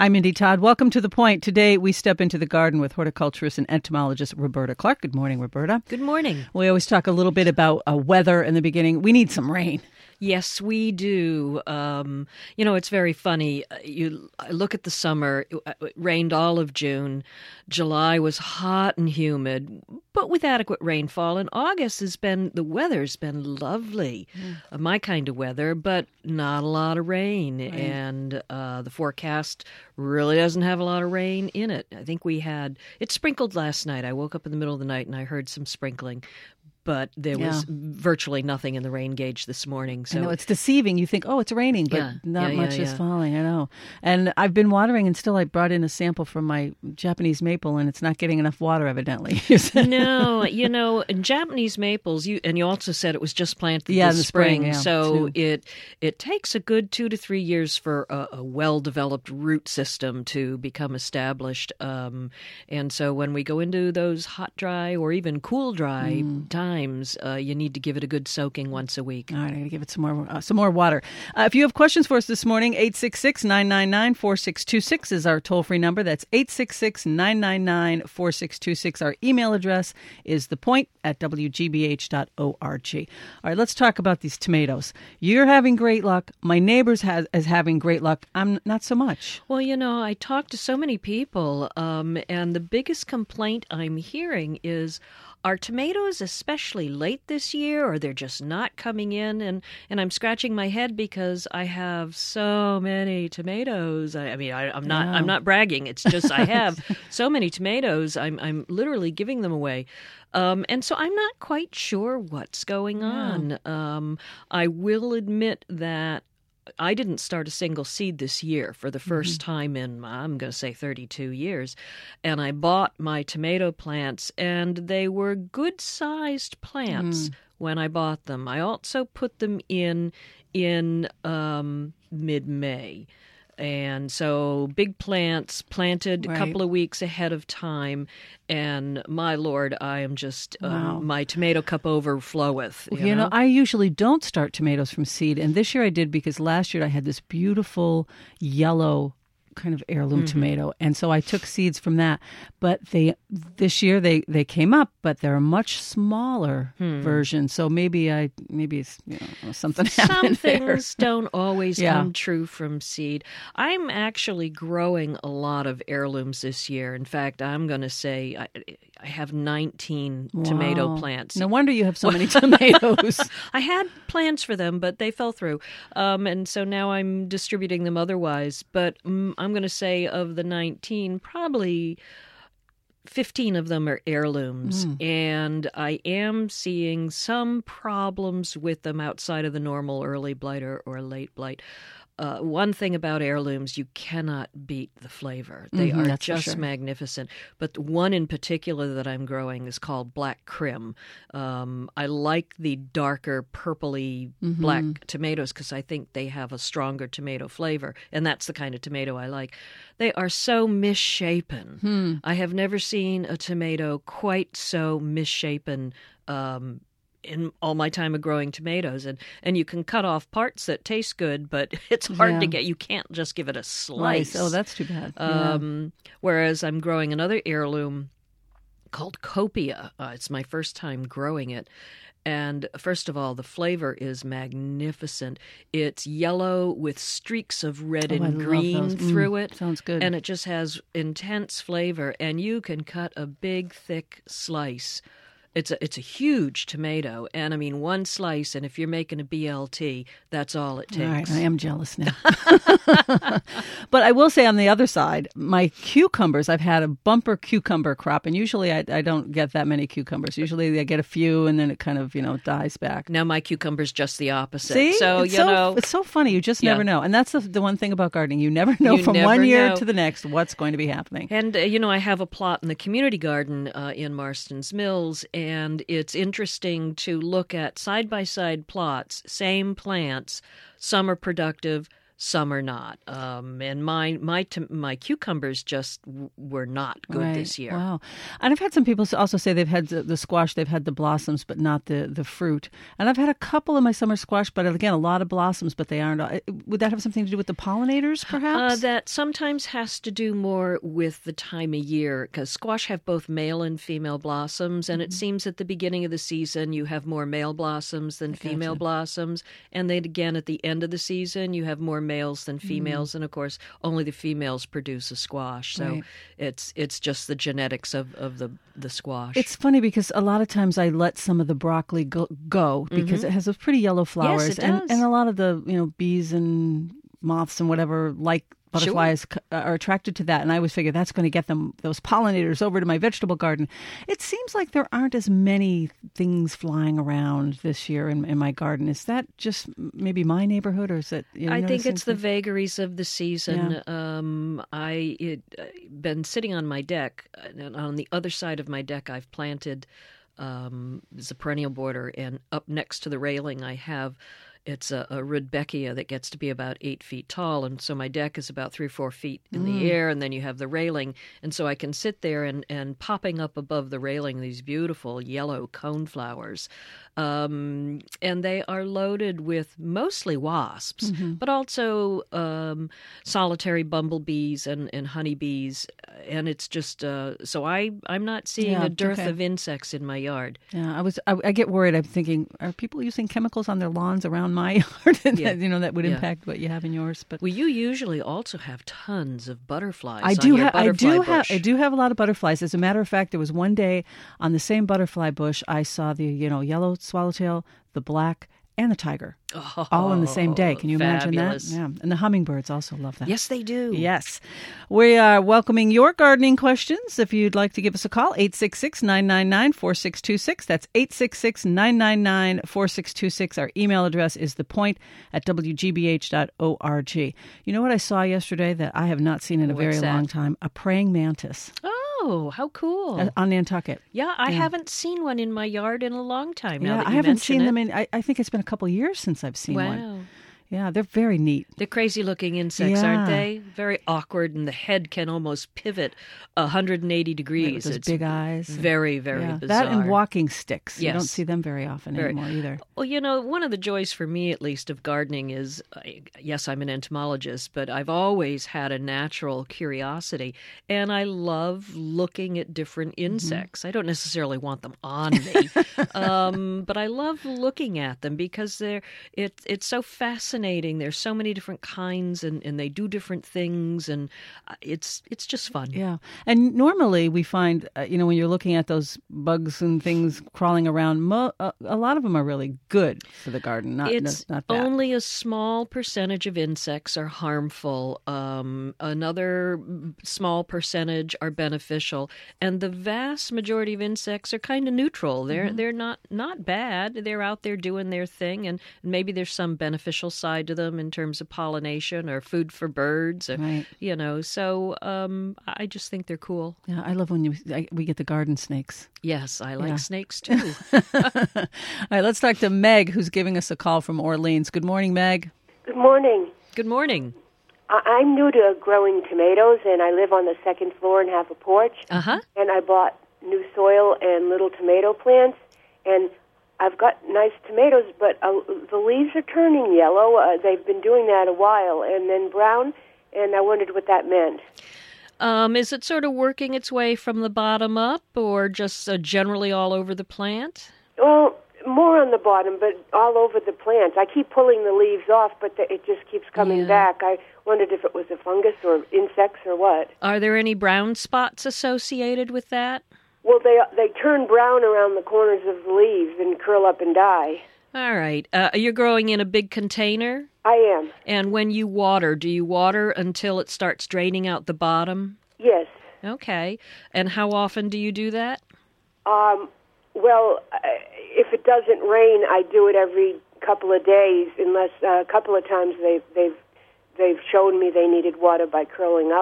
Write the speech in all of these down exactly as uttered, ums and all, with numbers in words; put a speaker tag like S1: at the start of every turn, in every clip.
S1: I'm Mindy Todd. Welcome to The Point. Today we step into the garden with horticulturist and entomologist Roberta Clark. Good morning, Roberta.
S2: Good morning.
S1: We always talk a little bit about uh, weather in the beginning. We need some rain.
S2: Yes, we do. Um, you know, it's very funny. You I look at the summer. It, it rained all of June. July was hot and humid, but with adequate rainfall. And August has been, the weather's been lovely, mm. uh, my kind of weather, but not a lot of rain. Right. And uh, the forecast really doesn't have a lot of rain in it. I think we had, it sprinkled last night. I woke up in the middle of the night and I heard some sprinkling. But there yeah. was virtually nothing in the rain gauge this morning. So
S1: I know, it's deceiving. You think, oh, it's raining, but
S2: yeah,
S1: not
S2: yeah,
S1: much
S2: yeah,
S1: is
S2: yeah.
S1: falling. I know. And I've been watering, and still I brought in a sample from my Japanese maple, and it's not getting enough water, evidently.
S2: No, you know, in Japanese maples, you and you also said it was just planted
S1: yeah,
S2: this
S1: in the
S2: spring.
S1: spring yeah,
S2: so
S1: too.
S2: it it takes a good two to three years for a, a well-developed root system to become established. Um, and so when we go into those hot, dry, or even cool, dry mm. times, uh, you need to give it a good soaking once a week.
S1: All right, I'm going to give it some more uh, some more water. Uh, if you have questions for us this morning, eight six six, nine nine nine, four six two six is our toll-free number. That's eight six six, nine nine nine, four six two six. Our email address is thepoint at w g b h dot org. All right, let's talk about these tomatoes. You're having great luck. My neighbor's has, is having great luck. I'm not so much.
S2: Well, you know, I talk to so many people, um, and the biggest complaint I'm hearing is, are tomatoes especially late this year, or they're just not coming in? And, and I'm scratching my head because I have so many tomatoes. I, I mean, I, I'm not
S1: yeah.
S2: I'm not bragging. It's just I have so many tomatoes. I'm I'm literally giving them away. Um, and so I'm not quite sure what's going
S1: yeah.
S2: on. Um, I will admit that I didn't start a single seed this year for the first mm-hmm. time in, I'm going to say, thirty-two years. And I bought my tomato plants, and they were good-sized plants mm. when I bought them. I also put them in in um, mid-May. And so big plants planted right. a couple of weeks ahead of time. And my Lord, I am just,
S1: wow.
S2: um, my tomato cup overfloweth. You,
S1: you know?
S2: know,
S1: I usually don't start tomatoes from seed. And this year I did because last year I had this beautiful yellow kind of heirloom mm-hmm. tomato. And so I took seeds from that. But they this year they, they came up, but they're a much smaller hmm. version. So maybe I maybe it's you know something happened
S2: Some things
S1: there.
S2: don't always
S1: yeah.
S2: come true from seed. I'm actually growing a lot of heirlooms this year. In fact, I'm going to say I, I have nineteen
S1: wow.
S2: tomato plants.
S1: No wonder you have so many tomatoes.
S2: I had plans for them, but they fell through. Um, and so now I'm distributing them otherwise. But um, I'm going to say of the nineteen, probably fifteen of them are heirlooms. Mm. And I am seeing some problems with them outside of the normal early blight or, or late blight. Uh, one thing about heirlooms, you cannot beat the flavor. They
S1: mm-hmm,
S2: are just
S1: sure.
S2: magnificent. But the one in particular that I'm growing is called Black Krim. Um, I like the darker purpley mm-hmm. black tomatoes because I think they have a stronger tomato flavor, and that's the kind of tomato I like. They are so misshapen.
S1: Hmm.
S2: I have never seen a tomato quite so misshapen um in all my time of growing tomatoes. And, and you can cut off parts that taste good, but it's hard
S1: yeah.
S2: to get. You can't just give it a slice.
S1: Nice. Oh, that's too bad.
S2: Um,
S1: yeah.
S2: Whereas I'm growing another heirloom called Copia. Uh, it's my first time growing it. And first of all, the flavor is magnificent. It's yellow with streaks of red
S1: oh,
S2: and
S1: I
S2: green
S1: love those.
S2: through
S1: mm,
S2: it.
S1: Sounds good.
S2: And it just has intense flavor. And you can cut a big, thick slice. It's a it's a huge tomato, and I mean one slice, and if you're making a B L T, that's all it takes.
S1: All right, I am jealous now. But I will say on the other side, my cucumbers, I've had a bumper cucumber crop, and usually I, I don't get that many cucumbers. Usually I get a few, and then it kind of, you know, dies back.
S2: Now my cucumber's just the opposite.
S1: See?
S2: So,
S1: it's
S2: you
S1: so,
S2: know.
S1: It's so funny. You just
S2: yeah.
S1: never know. And that's the, the one thing about gardening. You never know
S2: you
S1: from
S2: never
S1: one year
S2: know.
S1: to the next what's going to be happening.
S2: And, uh, you know, I have a plot in the community garden uh, in Marston's Mills, and it's interesting to look at side-by-side plots, same plants. Some are productive, some are not. Um, and my my my cucumbers just w- were not good
S1: right.
S2: this year.
S1: Wow. And I've had some people also say they've had the, the squash, they've had the blossoms, but not the, the fruit. And I've had a couple of my summer squash, but again, a lot of blossoms, but they aren't. Would that have something to do with the pollinators, perhaps?
S2: Uh, that sometimes has to do more with the time of year, because squash have both male and female blossoms, and mm-hmm. it seems at the beginning of the season you have more male blossoms than
S1: Gotcha.
S2: female blossoms, and then again at the end of the season you have more males than females, mm. and of course only the females produce a squash. So
S1: right.
S2: it's it's just the genetics of, of the, the squash.
S1: It's funny because a lot of times I let some of the broccoli go, go because
S2: mm-hmm.
S1: it has those pretty yellow flowers.
S2: Yes, it
S1: and,
S2: does.
S1: and a lot of the you know bees and moths and whatever like butterflies
S2: sure.
S1: are attracted to that. And I always figure that's going to get them, those pollinators, over to my vegetable garden. It seems like there aren't as many things flying around this year in, in my garden. Is that just maybe my neighborhood, or is it? You know,
S2: I think it's the
S1: things?
S2: vagaries of the season.
S1: Yeah.
S2: Um, I it uh, been sitting on my deck, and on the other side of my deck, I've planted um, there's a perennial border, and up next to the railing, I have. It's a, a Rudbeckia that gets to be about eight feet tall, and so my deck is about three or four feet in
S1: Mm.
S2: the air, and then you have the railing, and so I can sit there and, and popping up above the railing these beautiful yellow coneflowers, um, and they are loaded with mostly wasps,
S1: Mm-hmm.
S2: but also um, solitary bumblebees and, and honeybees, and it's just uh, so I I'm not seeing
S1: Yeah,
S2: a dearth
S1: okay.
S2: of insects in my yard.
S1: Yeah, I was. I, I get worried. I'm thinking, are people using chemicals on their lawns around my yard? that,
S2: Yeah.
S1: you know, that would
S2: Yeah.
S1: impact what you have in yours. But
S2: Well, you usually also have tons of butterflies.
S1: I
S2: on
S1: do
S2: your
S1: have. I
S2: butterfly
S1: do
S2: bush.
S1: have. I do have a lot of butterflies. As a matter of fact, there was one day on the same butterfly bush I saw the you know yellow swallowtail, the black, and the tiger,
S2: Oh,
S1: all in the same day. Can you
S2: fabulous.
S1: imagine that? Yeah, and the hummingbirds also love that.
S2: Yes, they do.
S1: Yes. We are welcoming your gardening questions. If you'd like to give us a call, eight six six, nine nine nine, four six two six. That's eight six six, nine nine nine, four six two six. Our email address is thepoint at w g b h dot org. You know what I saw yesterday that I have not seen in a
S2: What's
S1: very
S2: that?
S1: long time? A praying mantis
S2: Oh, how cool.
S1: uh, on Nantucket.
S2: yeah, I
S1: yeah.
S2: haven't seen one in my yard in a long time now
S1: Yeah,
S2: that
S1: I
S2: you
S1: haven't
S2: mention
S1: seen
S2: it.
S1: them in, I, I think it's been a couple of years since I've seen
S2: Wow.
S1: one. Yeah, they're very neat.
S2: They're crazy-looking insects,
S1: Yeah.
S2: aren't they? Very awkward, and the head can almost pivot one hundred eighty degrees.
S1: With those
S2: It's
S1: big eyes.
S2: very, very
S1: Yeah,
S2: bizarre.
S1: that and walking sticks. You don't
S2: Yes.
S1: see them very often
S2: Very.
S1: anymore either.
S2: Well, you know, one of the joys for me, at least, of gardening is, I- yes, I'm an entomologist, but I've always had a natural curiosity, and I love looking at different insects. I don't necessarily want them on me, um, but I love looking at them because they're it, it's so fascinating. There's so many different kinds, and, and they do different things, and uh, it's it's just fun.
S1: Yeah. And normally we find, uh, you know, when you're looking at those bugs and things crawling around, mo- uh, a lot of them are really good for the garden, not,
S2: It's
S1: not bad.
S2: only a small percentage of insects are harmful. Um, another small percentage are beneficial, and the vast majority of insects are kind of neutral. They're
S1: Mm-hmm.
S2: they're not not bad. They're out there doing their thing, and maybe there's some beneficial side to them in terms of pollination or food for birds. Or,
S1: Right.
S2: You know, so um, I just think they're cool.
S1: Yeah, I love when you I, we get the garden snakes.
S2: Yes, I like
S1: Yeah.
S2: snakes too.
S1: All right, let's talk to Meg, who's giving us a call from Orleans. Good morning, Meg.
S3: Good morning.
S2: Good morning.
S3: I- I'm new to growing tomatoes, and I live on the second floor and have a porch.
S2: Uh huh.
S3: And I bought new soil and little tomato plants, and I've got nice tomatoes, but uh, the leaves are turning yellow. Uh, they've been doing that a while, and then brown, and I wondered what that meant.
S2: Um, is it sort of working its way from the bottom up, or just uh, generally all over the plant?
S3: Well, more on the bottom, but all over the plants. I keep pulling the leaves off, but the, it just keeps coming
S2: Yeah.
S3: back. I wondered if it was a fungus or insects or what.
S2: Are there any brown spots associated with that?
S3: Well, they they turn brown around the corners of the leaves and curl up and die.
S2: All right. Uh, you're growing in a big container,
S3: I am.
S2: and when you water, do you water until it starts draining out the bottom?
S3: Yes.
S2: Okay. And how often do you do that?
S3: Um, well, uh, if it doesn't rain, I do it every couple of days. Unless uh, a couple of times they they've they've shown me they needed water by curling up.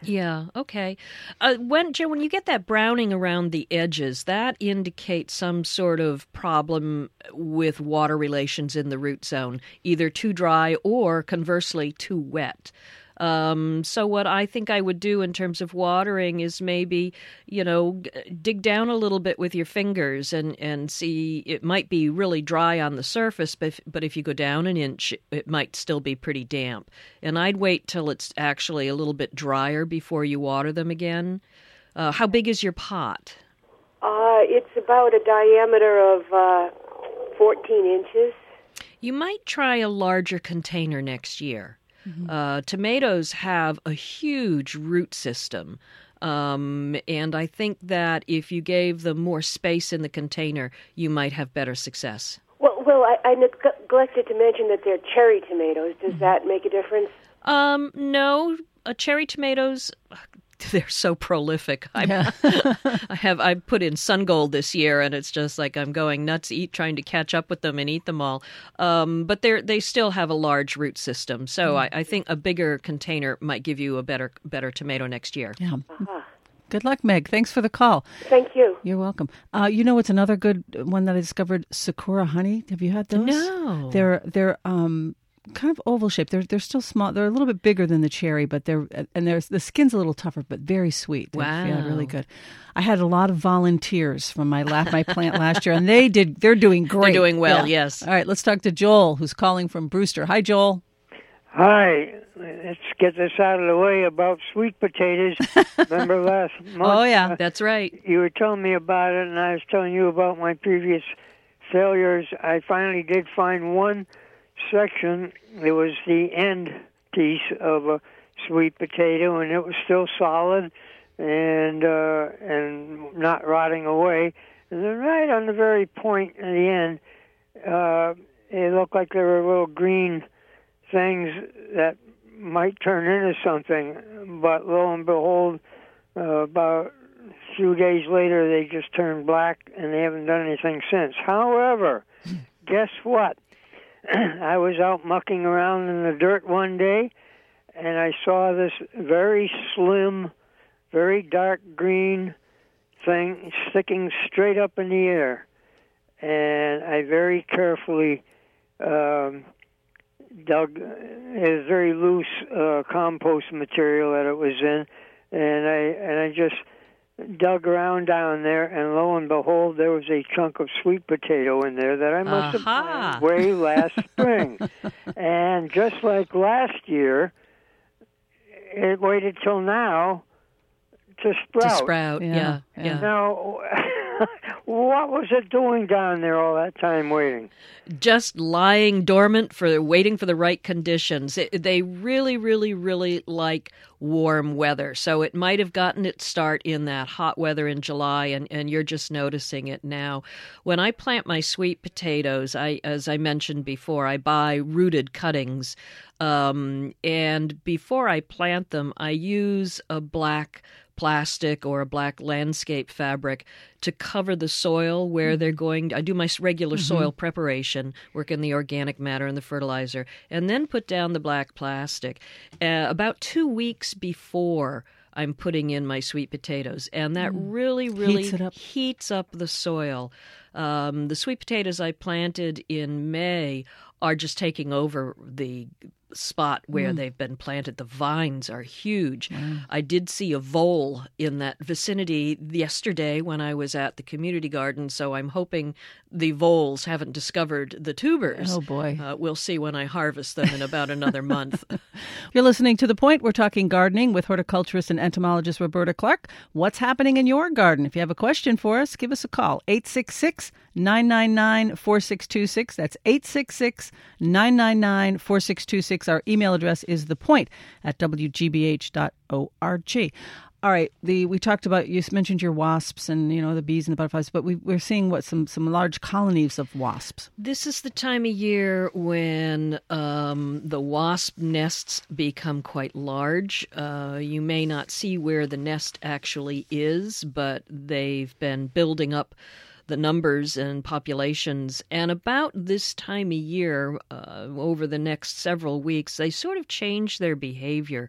S2: Yeah, okay. Uh, when Joe, when you get that browning around the edges, that indicates some sort of problem with water relations in the root zone, either too dry or conversely too wet. Um, so what I think I would do in terms of watering is maybe, you know, dig down a little bit with your fingers and, and see. It might be really dry on the surface, but if, but if you go down an inch, it might still be pretty damp. And I'd wait till it's actually a little bit drier before you water them again. Uh, how big is your pot?
S3: Uh, it's about a diameter of uh, fourteen inches.
S2: You might try a larger container next year. Mm-hmm. Uh, tomatoes have a huge root system, um, and I think that if you gave them more space in the container, you might have better success.
S3: Well, well, I, I neglected to mention that they're cherry tomatoes. Does mm-hmm. that make a difference?
S2: Um, no, uh, cherry tomatoes. They're so prolific.
S1: Yeah.
S2: I have I put in Sun Gold this year, and it's just like I'm going nuts, eat trying to catch up with them and eat them all. Um, but they they still have a large root system, so mm. I, I think a bigger container might give you a better better tomato next year.
S1: Yeah.
S3: Uh-huh.
S1: Good luck, Meg. Thanks for the call.
S3: Thank you.
S1: You're welcome. Uh, you know what's another good one that I discovered? Sakura honey. Have you had those?
S2: No.
S1: They're they're um. kind of oval shaped. They're they're still small. They're a little bit bigger than the cherry, but they're and there's the skin's a little tougher, but very sweet. They're,
S2: wow,
S1: yeah, really good. I had a lot of volunteers from my la- my plant last year, and they did. They're doing great.
S2: They're doing well.
S1: Yeah.
S2: Yes.
S1: All right, let's talk to Joel, who's calling from Brewster. Hi, Joel.
S4: Hi. Let's get this out of the way about sweet potatoes. Remember last month?
S1: Oh yeah,
S4: uh,
S2: that's right.
S4: You were telling me about it, and I was telling you about my previous failures. I finally did find one section. It was the end piece of a sweet potato, and it was still solid and uh, and not rotting away. And then right on the very point at the end, uh, it looked like there were little green things that might turn into something. But lo and behold, uh, about a few days later, they just turned black, and they haven't done anything since. However, guess what? I was out mucking around in the dirt one day, and I saw this very slim, very dark green thing sticking straight up in the air. And I very carefully um, dug, it was very loose uh, compost material that it was in, and I and I just dug around down there, and lo and behold, there was a chunk of sweet potato in there that I must
S2: Aha.
S4: have planted way last spring. And just like last year, it waited till now to sprout.
S2: To sprout, yeah.
S1: Yeah,
S2: yeah.
S1: yeah.
S4: Now, what was it doing down there all that time waiting?
S2: Just lying dormant for waiting for the right conditions. It, they really, really, really like warm weather. So it might have gotten its start in that hot weather in July, and, and you're just noticing it now. When I plant my sweet potatoes, I, as I mentioned before, I buy rooted cuttings. Um, and before I plant them, I use a black plastic or a black landscape fabric to cover the soil where mm-hmm. they're going. I do my regular mm-hmm. soil preparation, work in the organic matter and the fertilizer, and then put down the black plastic. Uh, about two weeks before I'm putting in my sweet potatoes, and that mm. really, really
S1: heats, it up.
S2: heats up the soil. Um, the sweet potatoes I planted in May are just taking over the spot where mm. they've been planted. The vines are huge. Wow. I did see a vole in that vicinity yesterday when I was at the community garden, so I'm hoping the voles haven't discovered the tubers.
S1: Oh, boy.
S2: Uh, we'll see when I harvest them in about another month.
S1: You're listening to The Point. We're talking gardening with horticulturist and entomologist Roberta Clark. What's happening in your garden? If you have a question for us, give us a call. eight six six, nine nine nine, four six two six. That's eight six six, nine nine nine, four six two six. Our email address is thepoint at w g b h dot org. All right, the we talked about, you mentioned your wasps and, you know, the bees and the butterflies, but we, we're seeing what some, some large colonies of wasps.
S2: This is the time of year when um, the wasp nests become quite large. Uh, you may not see where the nest actually is, but they've been building up the numbers and populations. And about this time of year, uh, over the next several weeks, they sort of change their behavior.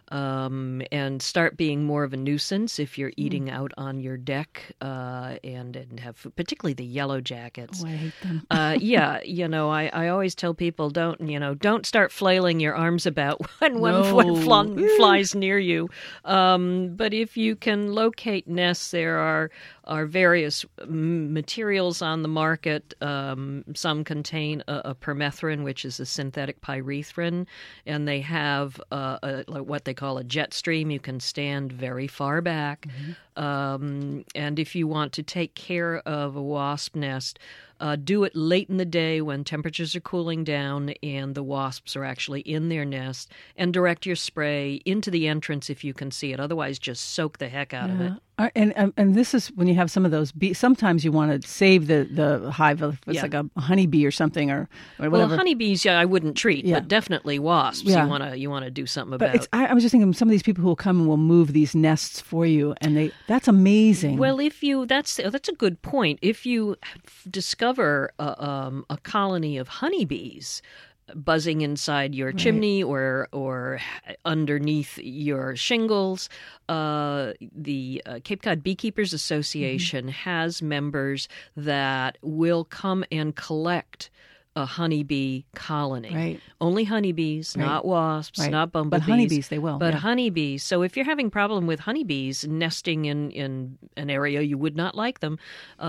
S2: um, and start being more of a nuisance if you're eating out on your deck, uh, and and have particularly the yellow jackets.
S1: Oh, I hate them.
S2: uh, yeah, you know, I, I always tell people don't you know don't start flailing your arms about when one
S1: No.
S2: one fl- flies near you. Um, but if you can locate nests, there are are various m- materials on the market. Um, some contain a, a permethrin, which is a synthetic pyrethrin, and they have uh, a, like what they call a jet stream. You can stand very far back. Mm-hmm. Um, and if you want to take care of a wasp nest, Uh, do it late in the day when temperatures are cooling down and the wasps are actually in their nest, and direct your spray into the entrance if you can see it. Otherwise, just soak the heck out
S1: Yeah.
S2: of it.
S1: Uh, And, and and this is when you have some of those bees. Sometimes you want to save the, the hive if it's
S2: Yeah.
S1: like a honeybee or something or, or whatever.
S2: Well, honeybees, yeah, I wouldn't treat,
S1: Yeah.
S2: but definitely wasps.
S1: Yeah.
S2: You want to you want to do something
S1: but
S2: about.
S1: it's, I, I was just thinking, some of these people who will come and will move these nests for you, and they that's amazing.
S2: Well, if you that's that's a good point. If you discover a, um, a colony of honeybees buzzing inside your
S1: Right.
S2: chimney or or underneath your shingles, uh, the uh, Cape Cod Beekeepers Association
S1: Mm-hmm.
S2: has members that will come and collect a honeybee colony.
S1: Right.
S2: Only honeybees,
S1: Right.
S2: not wasps,
S1: Right.
S2: not
S1: But
S2: bumblebees.
S1: honeybees, they will,
S2: But
S1: yeah.
S2: honeybees. So if you're having problem with honeybees nesting in, in an area you would not like them,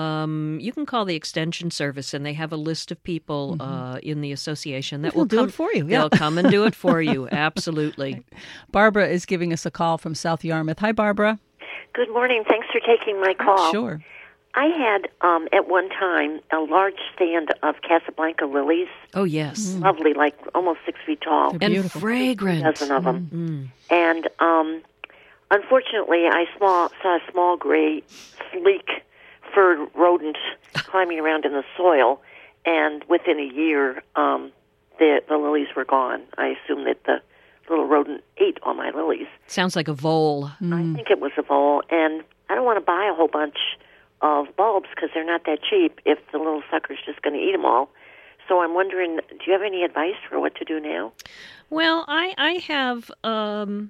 S2: um, you can call the Extension Service, and they have a list of people uh, in the association that
S1: They'll
S2: will
S1: do
S2: come,
S1: it for you, yeah.
S2: They'll come and do it for you. Absolutely.
S1: Barbara is giving us a call from South Yarmouth. Hi, Barbara.
S5: Good morning. Thanks for taking my call.
S1: Sure.
S5: I had, um, at one time, a large stand of Casablanca lilies.
S2: Oh, yes.
S5: Lovely, like almost six feet tall.
S1: They're
S2: And
S1: beautiful.
S2: fragrant.
S5: A dozen of them.
S2: Mm.
S5: And um, unfortunately, I small, saw a small gray, sleek, furred rodent climbing around in the soil. And within a year, um, the, the lilies were gone. I assume that the little rodent ate all my lilies.
S2: Sounds like a vole.
S5: I think it was a vole. And I don't want to buy a whole bunch of bulbs because they're not that cheap if the little sucker's just going to eat them all. So I'm wondering, do you have any advice for what to do now?
S2: Well, I, I have um,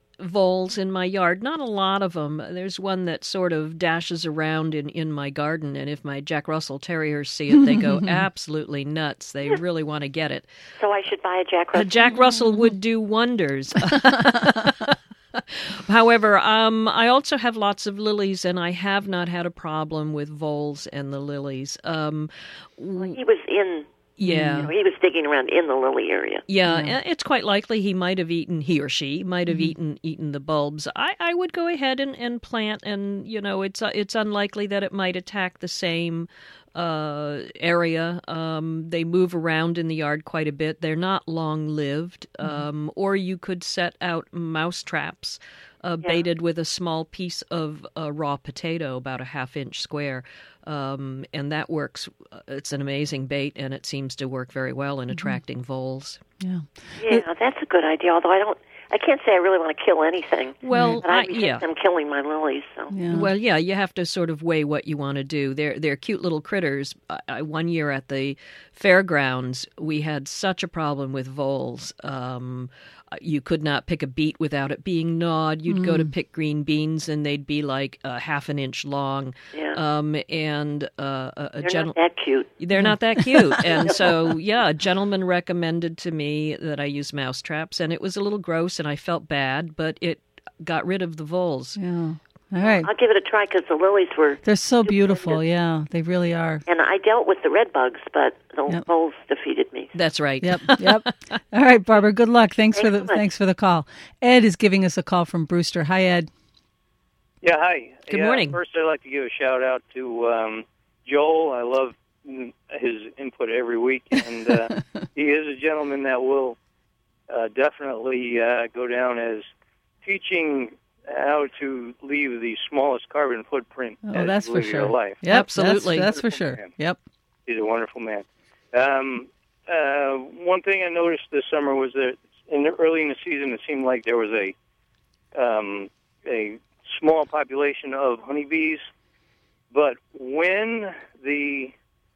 S2: voles in my yard. Not a lot of them. There's one that sort of dashes around in, in my garden, and if my Jack Russell Terriers see it, they go absolutely nuts. They really want to get it.
S5: So I should buy a Jack
S2: A
S5: Russell?
S2: Jack Russell would do wonders. However, um, I also have lots of lilies, and I have not had a problem with voles and the lilies. Um,
S5: He was in,
S2: yeah.
S5: you know, he was digging around in the lily area.
S2: Yeah, yeah, it's quite likely he might have eaten, he or she might have mm-hmm. eaten eaten the bulbs. I, I would go ahead and, and plant, and, you know, it's uh, it's unlikely that it might attack the same uh, area. Um, they move around in the yard quite a bit. They're not long-lived. Mm-hmm. Um, or you could set out mouse traps uh, yeah. baited with a small piece of uh, raw potato, about a half-inch square. Um, and that works. It's an amazing bait, and it seems to work very well in attracting mm-hmm. voles.
S1: Yeah,
S5: yeah, it, that's a good idea. Although I don't, I can't say I really want to kill anything.
S2: Well,
S5: but I,
S2: I, yeah,
S5: I'm killing my lilies. So.
S1: Yeah.
S2: Well, yeah, you have to sort of weigh what you want to do. They're they're cute little critters. I, I, one year at the fairgrounds, we had such a problem with voles. Um, you could not pick a beet without it being gnawed. You'd mm. go to pick green beans, and they'd be like a half an inch long.
S5: Yeah.
S2: Um, and uh, a, a
S5: they're
S2: gen-
S5: not that cute.
S2: They're not that cute. And so, yeah, a gentleman recommended to me that I use mouse traps, and it was a little gross, and I felt bad, but it got rid of the voles.
S1: Yeah. All right.
S5: I'll give it a try because the lilies were...
S1: They're so beautiful, yeah. They really are.
S5: And I dealt with the red bugs, but the
S1: yep.
S5: voles defeated me.
S2: That's right.
S1: Yep, yep. All right, Barbara, good luck. Thanks,
S5: Thanks
S1: for the
S5: so much.
S1: thanks for the call. Ed is giving us a call from Brewster. Hi, Ed.
S6: Yeah, hi.
S2: Good
S6: yeah,
S2: morning.
S6: First, I'd like to give a shout-out to um, Joel. I love his input every week, and uh, he is a gentleman that will uh, definitely uh, go down as teaching how to leave the smallest carbon footprint
S1: Oh,
S6: as
S1: that's
S6: you
S1: for
S6: live your
S1: sure.
S6: life.
S1: Yep,
S2: Absolutely.
S1: That's, that's for sure.
S6: Man.
S1: Yep.
S6: He's a wonderful man. Um, uh, one thing I noticed this summer was that in the, early in the season, it seemed like there was a um, a small population of honeybees, but when the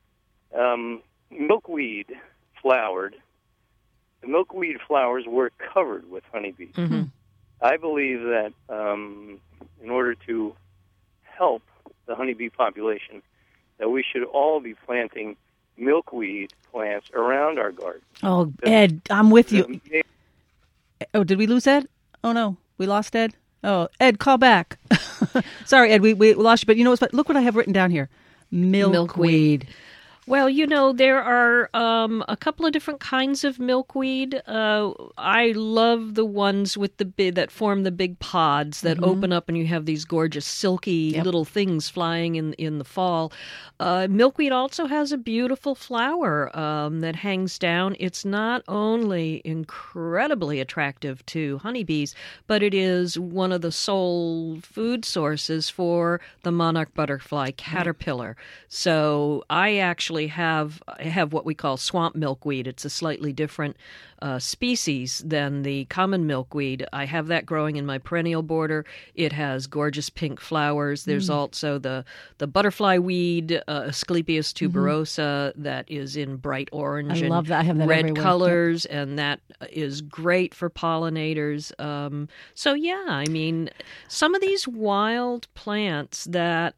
S6: um, milkweed flowered, the milkweed flowers were covered with honeybees.
S2: Mm-hmm.
S6: I believe that um, in order to help the honeybee population, that we should all be planting milkweed plants around our garden.
S1: Oh, Ed, I'm with you. Oh, did we lose Ed? Oh, no. We lost Ed? Oh, Ed, call back. Sorry, Ed, we, we lost you. But you know what? Look what I have written down here. Milkweed.
S2: Milkweed. Well, you know, there are um, a couple of different kinds of milkweed. Uh, I love the ones with the big, that form the big pods that mm-hmm. open up and you have these gorgeous silky yep. little things flying in in the fall. Uh, milkweed also has a beautiful flower um, that hangs down. It's not only incredibly attractive to honeybees, but it is one of the sole food sources for the monarch butterfly caterpillar. Right. So I actually have have what we call swamp milkweed. It's a slightly different uh, species than the common milkweed. I have that growing in my perennial border. It has gorgeous pink flowers. There's mm. also the the butterfly weed, uh, Asclepias tuberosa, mm-hmm. that is in bright orange
S1: I
S2: and
S1: love that. I have that
S2: red
S1: everywhere.
S2: colors, yep. and that is great for pollinators. Um, so yeah, I mean, some of these wild plants that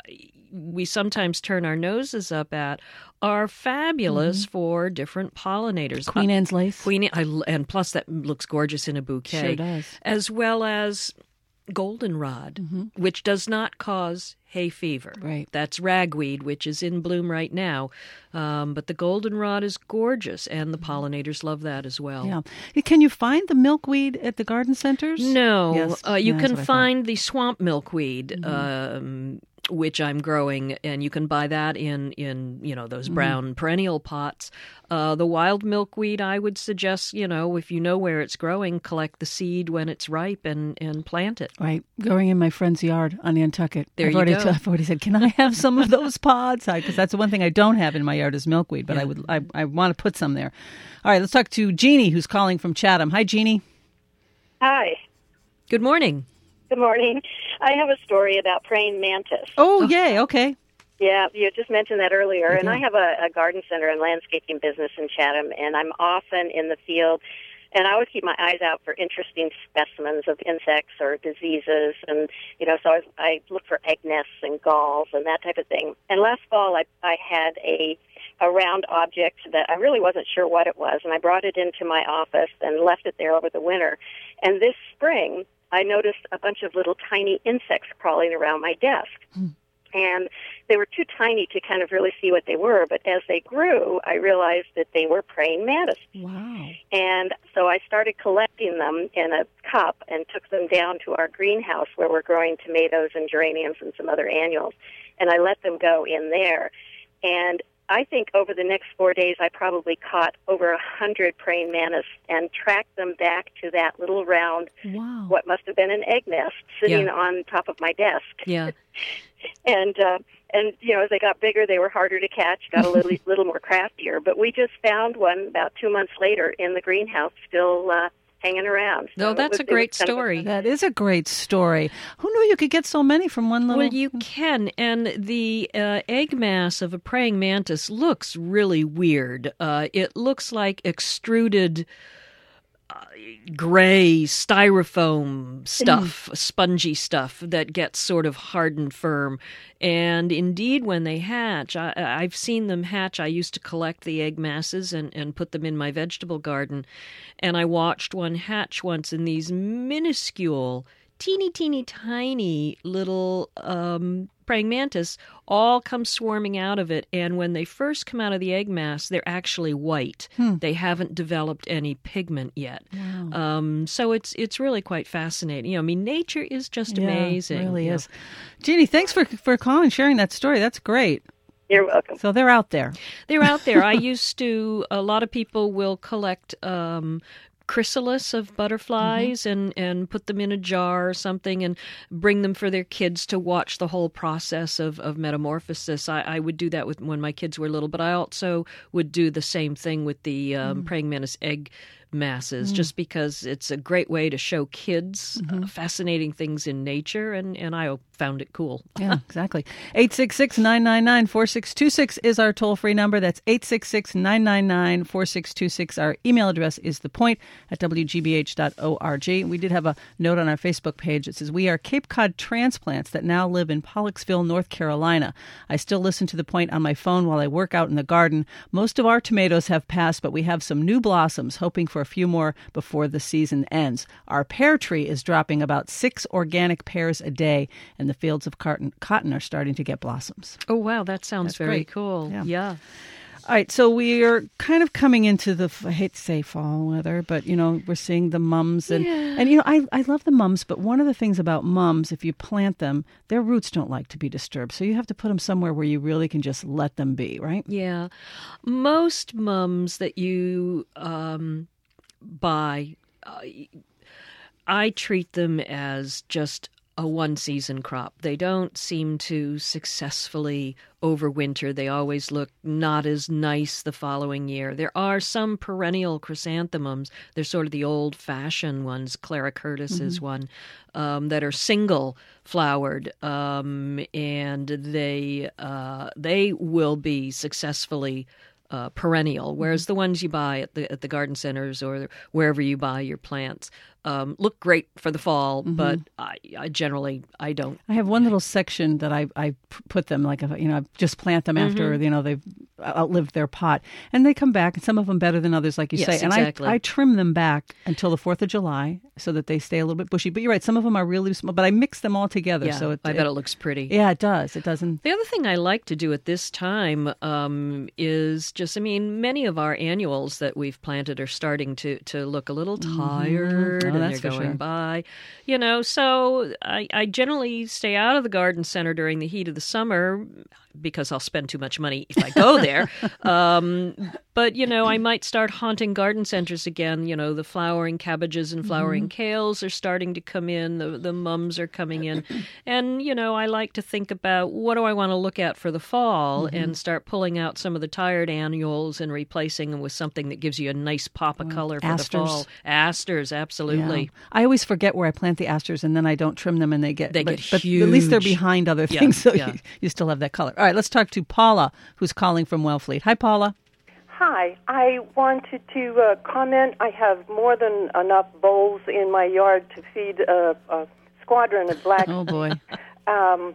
S2: we sometimes turn our noses up at are fabulous mm-hmm. for different pollinators.
S1: Queen Anne's lace.
S2: Queen, I, and plus that looks gorgeous in a bouquet.
S1: Sure does.
S2: As well as goldenrod, mm-hmm. which does not cause hay fever.
S1: Right.
S2: That's ragweed, which is in bloom right now. Um, but the goldenrod is gorgeous, and the pollinators love that as well.
S1: Yeah. Can you find the milkweed at the garden centers?
S2: No.
S1: Yes.
S2: Uh, you
S1: yeah,
S2: can find the swamp milkweed,
S1: Mm-hmm.
S2: um, which I'm growing, and you can buy that in, in you know, those brown mm-hmm. perennial pots. Uh, the wild milkweed, I would suggest, you know, if you know where it's growing, collect the seed when it's ripe and, and plant it.
S1: Right. Growing in my friend's yard on Nantucket.
S2: There
S1: I've
S2: you
S1: already
S2: go.
S1: T- I've already said, can I have some of those pods? Because that's the one thing I don't have in my yard is milkweed, but
S2: yeah.
S1: I would I, I want to put some there. All right, let's talk to Jeannie, who's calling from Chatham. Hi, Jeannie.
S7: Hi.
S2: Good morning.
S7: Good morning. I have a story about praying mantis.
S1: Oh, oh. yay. Okay.
S7: Yeah, you just mentioned that earlier.
S1: I
S7: and I have a, a garden center and landscaping business in Chatham, and I'm often in the field, and I always keep my eyes out for interesting specimens of insects or diseases. And, you know, so I, I look for egg nests and galls and that type of thing. And last fall, I, I had a, a round object that I really wasn't sure what it was, and I brought it into my office and left it there over the winter. And this spring, I noticed a bunch of little tiny insects crawling around my desk. Hmm. And they were too tiny to kind of really see what they were, but as they grew, I realized that they were praying mantises.
S1: Wow.
S7: And so I started collecting them in a cup and took them down to our greenhouse where we're growing tomatoes and geraniums and some other annuals, and I let them go in there. And I think over the next four days, I probably caught over a hundred praying mantis and tracked them back to that little round,
S1: wow.
S7: what must have been an egg nest, sitting
S2: yeah.
S7: on top of my desk.
S2: Yeah.
S7: and, uh, and, you know, as they got bigger, they were harder to catch, got a little, little more craftier. But we just found one about two months later in the greenhouse, still uh, hanging around.
S2: No,
S7: so
S2: that's
S7: was,
S2: a great story.
S7: A,
S1: that is a great story. Who knew you could get so many from one little...
S2: Well, you can, and the uh, egg mass of a praying mantis looks really weird. Uh, it looks like extruded uh, gray styrofoam stuff, spongy stuff that gets sort of hard and firm. And indeed, when they hatch, I, I've seen them hatch. I used to collect the egg masses and, and put them in my vegetable garden. And I watched one hatch once in these minuscule, teeny, teeny, tiny little um, praying mantis all come swarming out of it. And when they first come out of the egg mass, they're actually white. Hmm. They haven't developed any pigment yet. Wow. Um, so it's it's really quite fascinating. You know, I mean, nature is just
S1: yeah,
S2: amazing.
S1: It really
S2: you
S1: is. Know. Jeannie, thanks for for calling, sharing that story. That's great.
S7: You're welcome.
S1: So they're out there.
S2: They're out there. I used to, a lot of people will collect um, chrysalis of butterflies mm-hmm. and, and put them in a jar or something and bring them for their kids to watch the whole process of, of metamorphosis. I, I would do that with when my kids were little, but I also would do the same thing with the um, mm. praying mantis egg masses, mm. just because it's a great way to show kids mm-hmm. uh, fascinating things in nature, and, and I found it cool.
S1: Yeah, exactly. eight six six, nine nine nine, four six two six is our toll-free number. That's eight six six, nine nine nine, four six two six. Our email address is thepoint at w g b h dot org. We did have a note on our Facebook page that says, we are Cape Cod transplants that now live in Pollocksville, North Carolina. I still listen to The Point on my phone while I work out in the garden. Most of our tomatoes have passed, but we have some new blossoms, hoping for a few more before the season ends. Our pear tree is dropping about six organic pears a day, and the fields of cotton, cotton are starting to get blossoms.
S2: Oh, wow. That sounds
S1: That's
S2: very
S1: great.
S2: cool.
S1: Yeah.
S2: yeah.
S1: All right, so we are kind of coming into the, I hate to say fall weather, but, you know, we're seeing the mums. And,
S2: yeah.
S1: and you know, I, I love the mums, but one of the things about mums, if you plant them, their roots don't like to be disturbed. So you have to put them somewhere where you really can just let them be, right?
S2: Yeah. Most mums that you um, buy, uh, I treat them as just a one-season crop. They don't seem to successfully overwinter. They always look not as nice the following year. There are some perennial chrysanthemums. They're sort of the old-fashioned ones. Clara Curtis mm-hmm. is one um, that are single-flowered, um, and they uh, they will be successfully Uh, perennial, whereas mm-hmm. the ones you buy at the at the garden centers or wherever you buy your plants um, look great for the fall, mm-hmm. but I, I generally I don't.
S1: I have one little section that I I put them like a, you know I just plant them mm-hmm. after you know they've outlived their pot, and they come back, and some of them better than others, like you
S2: yes,
S1: say. And
S2: exactly.
S1: I I trim them back until the Fourth of July so that they stay a little bit bushy. But you're right, some of them are really small, but I mix them all together,
S2: yeah,
S1: so it,
S2: I
S1: it,
S2: bet it looks pretty.
S1: Yeah, it does. It doesn't.
S2: The other thing I like to do at this time um, is just, I mean, many of our annuals that we've planted are starting to, to look a little tired
S1: mm-hmm. oh,
S2: and
S1: that's
S2: they're
S1: for
S2: going
S1: sure.
S2: by. You know, so I, I generally stay out of the garden center during the heat of the summer because I'll spend too much money if I go there. um, but, you know, I might start haunting garden centers again. You know, the flowering cabbages and flowering mm-hmm. kales are starting to come in. The, the mums are coming in. And, you know, I like to think about what do I want to look at for the fall mm-hmm. and start pulling out some of the tired annuals and replacing them with something that gives you a nice pop of color for
S1: asters.
S2: the fall. Asters, absolutely.
S1: Yeah. I always forget where I plant the asters, and then I don't trim them, and they get
S2: they
S1: but,
S2: get
S1: but
S2: huge.
S1: at least they're behind other
S2: Yeah,
S1: things, so
S2: yeah.
S1: you, you still have that color. All right, let's talk to Paula, who's calling from Wellfleet. Hi, Paula.
S8: Hi. I wanted to uh, comment. I have more than enough bowls in my yard to feed a, a squadron of black.
S1: Oh boy.
S8: um,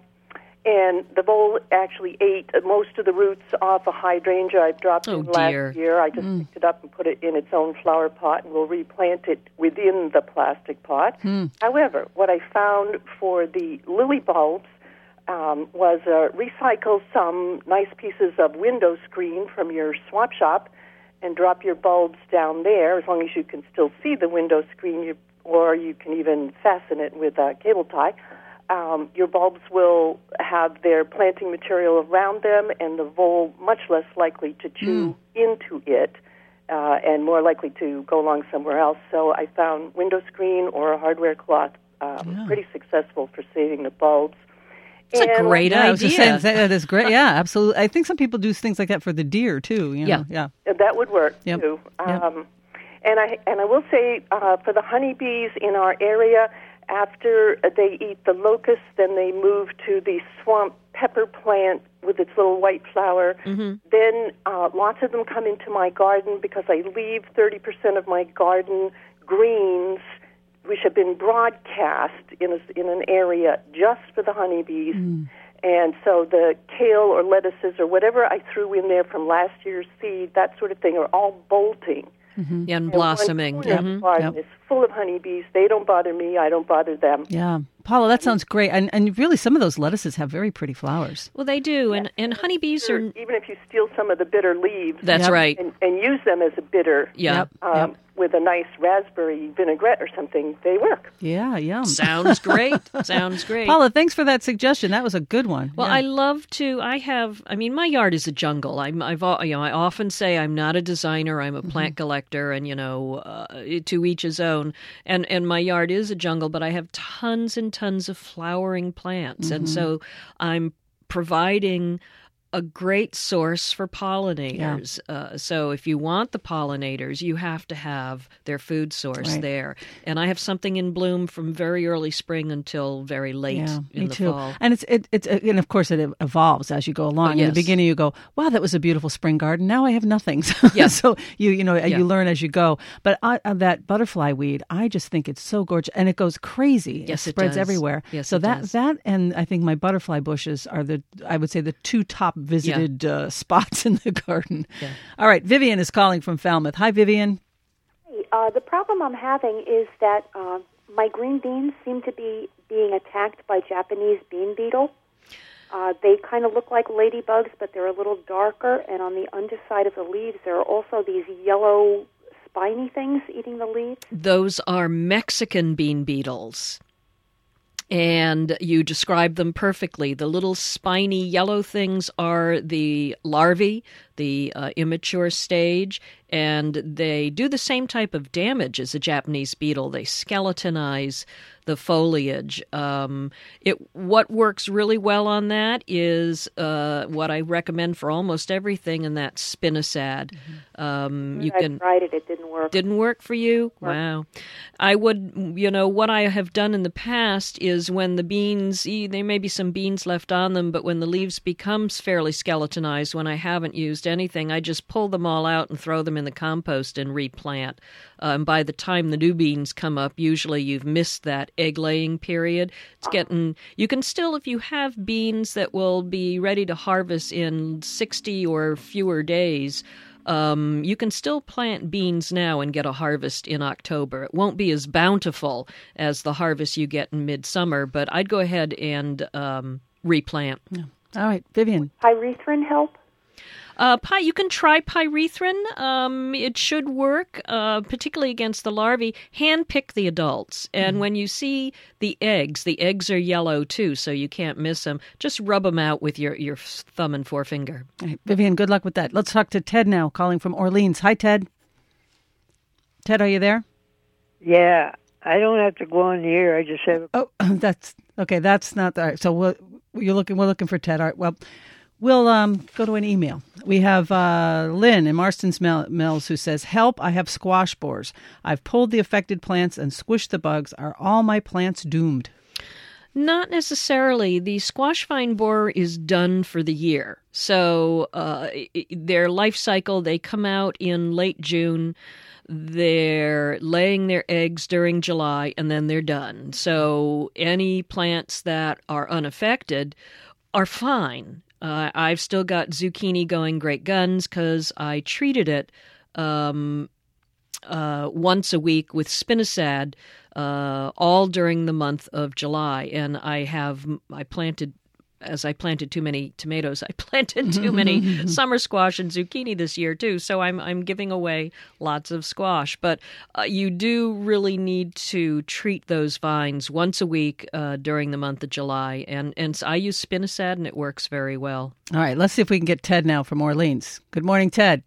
S8: And the bowl actually ate most of the roots off a hydrangea I dropped
S2: oh,
S8: in last
S2: dear.
S8: year. I just mm. picked it up and put it in its own flower pot, and we'll replant it within the plastic pot.
S1: Mm.
S8: However, what I found for the lily bulbs um, was uh, recycle some nice pieces of window screen from your swap shop and drop your bulbs down there, as long as you can still see the window screen, you, or you can even fasten it with a cable tie. Um, your bulbs will have their planting material around them, and the vole much less likely to chew mm. into it, uh, and more likely to go along somewhere else. So I found window screen or a hardware cloth um,
S1: yeah.
S8: pretty successful for saving the bulbs.
S2: It's a great
S1: yeah,
S2: idea.
S1: I was just saying, that is great. Yeah, absolutely. I think some people do things like that for the deer too. You know?
S2: Yeah,
S1: yeah,
S8: that would work
S1: yep.
S8: too.
S1: Yep.
S8: Um, and I and I will say uh, for the honeybees in our area, after they eat the locust, then they move to the swamp pepper plant with its little white flower.
S2: Mm-hmm.
S8: Then uh, lots of them come into my garden because I leave thirty percent of my garden greens, which have been broadcast in a, in an area just for the honeybees.
S1: Mm.
S8: And so the kale or lettuces or whatever I threw in there from last year's seed, that sort of thing, are all bolting.
S2: Mm-hmm. Yeah, and,
S8: and
S2: blossoming.
S8: One corner of the garden
S1: Yep.
S8: is full of honeybees. They don't bother me. I don't bother them.
S1: Yeah. Paula, that sounds great. And and really, some of those lettuces have very pretty flowers.
S2: Well, they do. And, and honeybees
S8: Sure,
S2: are...
S8: even if you steal some of the bitter leaves
S2: That's
S1: Yep.
S2: right.
S8: and, and use them as a bitter
S2: Yeah.
S1: Yep.
S8: um,
S1: Yep.
S8: with a nice raspberry vinaigrette or something, they work.
S1: Yeah, yum.
S2: Sounds great. Sounds great.
S1: Paula, thanks for that suggestion. That was a good one.
S2: Well,
S1: yeah.
S2: I love to. I have. I mean, my yard is a jungle. I'm. I've. al- You know, I often say I'm not a designer. I'm a plant
S1: Mm-hmm.
S2: collector, and you know, uh, to each his own. And and my yard is a jungle, but I have tons and tons of flowering plants,
S1: Mm-hmm.
S2: and so I'm providing a great source for pollinators. Yeah. Uh, so if you want the pollinators, you have to have their food source right. there. And I have something in bloom from very early spring until very late
S1: yeah,
S2: in
S1: me
S2: the
S1: too.
S2: fall.
S1: And it's it, it's and of course it evolves as you go along.
S2: Oh, yes.
S1: In the beginning, you go, "Wow, that was a beautiful spring garden. Now I have nothing."
S2: Yes.
S1: So you you know
S2: yeah.
S1: you learn as you go. But I, uh, that butterfly weed, I just think it's so gorgeous, and it goes crazy.
S2: Yes,
S1: it
S2: it
S1: spreads
S2: does.
S1: everywhere.
S2: Yes,
S1: so
S2: it
S1: that
S2: does.
S1: that and I think my butterfly bushes are the I would say the two top visited yeah. uh, spots in the garden.
S2: Yeah.
S1: All right, Vivian is calling from Falmouth. Hi, Vivian.
S9: Uh, the problem I'm having is that uh, my green beans seem to be being attacked by Japanese bean beetle. Uh, they kind of look like ladybugs, but they're a little darker, and on the underside of the leaves there are also these yellow spiny things eating the leaves.
S2: Those are Mexican bean beetles. And you described them perfectly. The little spiny yellow things are the larvae, the uh, immature stage, and they do the same type of damage as a Japanese beetle. They skeletonize the foliage. Um, it what works really well on that is uh, what I recommend for almost everything, and that's spinosad.
S9: Mm-hmm.
S2: Um, you
S9: I
S2: can
S9: tried it; it didn't work.
S2: Didn't work for you?
S9: Work.
S2: Wow. I would, you know, what I have done in the past is when the beans, there may be some beans left on them, but when the leaves becomes fairly skeletonized, when I haven't used anything, I just pull them all out and throw them in the compost and replant. Uh, and by the time the new beans come up, usually you've missed that egg-laying period. It's getting, you can still, if you have beans that will be ready to harvest in sixty or fewer days, Um, you can still plant beans now and get a harvest in October. It won't be as bountiful as the harvest you get in midsummer, but I'd go ahead and um, replant.
S1: Yeah. All right, Vivian.
S9: Pyrethrin help?
S2: Uh, py- you can try pyrethrin. Um, it should work, uh, particularly against the larvae. Hand-pick the adults. And mm. when you see the eggs, the eggs are yellow too, so you can't miss them. Just rub them out with your, your thumb and forefinger.
S1: All right, Vivian, good luck with that. Let's talk to Ted now, calling from Orleans. Hi, Ted. Ted, are you there?
S4: Yeah, I don't have to go on the air. I just have. A-
S1: oh, that's okay. That's not the, all right. So we're, you're looking. We're looking for Ted. All right. Well. We'll um, go to an email. We have uh, Lynn in Marston's Mills who says, "Help, I have squash borers. I've pulled the affected plants and squished the bugs. Are all my plants doomed?"
S2: Not necessarily. The squash vine borer is done for the year. So uh, their life cycle, they come out in late June. They're laying their eggs during July, and then they're done. So any plants that are unaffected are fine. Uh, I've still got zucchini going great guns because I treated it um, uh, once a week with spinosad uh, all during the month of July. And I have, I planted, as I planted too many tomatoes, I planted too many summer squash and zucchini this year too. So I'm I'm giving away lots of squash. But uh, you do really need to treat those vines once a week uh, during the month of July. And, and so I use spinosad and it works very well.
S1: All right, let's see if we can get Ted now from Orleans. Good morning, Ted.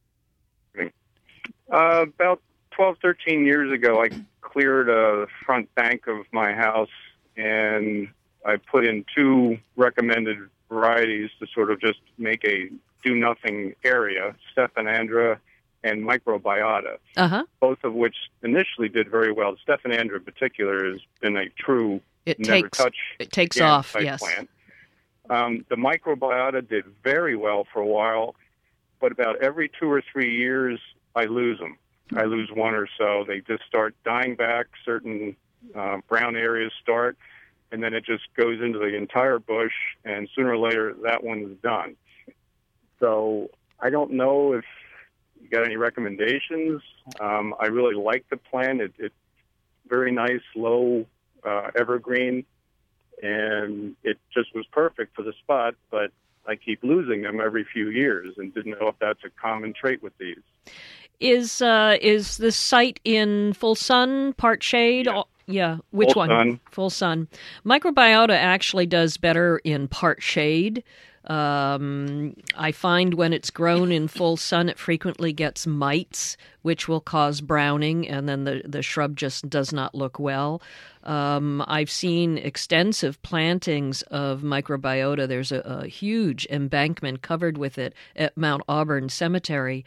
S6: Uh, about twelve, thirteen years ago, I cleared a front bank of my house and I put in two recommended varieties to sort of just make a do-nothing area, Stephanandra and Microbiota,
S2: uh-huh.
S6: both of which initially did very well. Stephanandra in particular has been a true
S2: it
S6: never
S2: takes,
S6: touch
S2: it takes off, yes.
S6: plant. Um, the Microbiota did very well for a while, but about every two or three years, I lose them. I lose one or so. They just start dying back. Certain uh, brown areas start, and then it just goes into the entire bush, and sooner or later, that one's done. So I don't know if you got any recommendations. Um, I really like the plant. It, it's very nice, low uh, evergreen, and it just was perfect for the spot, but I keep losing them every few years and didn't know if that's a common trait with these.
S2: Is uh, is the site in full sun, part shade?
S6: Yeah.
S2: Yeah, which
S6: Full
S2: one?
S6: sun.
S2: Full sun. Microbiota actually does better in part shade. Um, I find when it's grown in full sun, it frequently gets mites, which will cause browning, and then the, the shrub just does not look well. Um, I've seen extensive plantings of microbiota. There's a, a huge embankment covered with it at Mount Auburn Cemetery,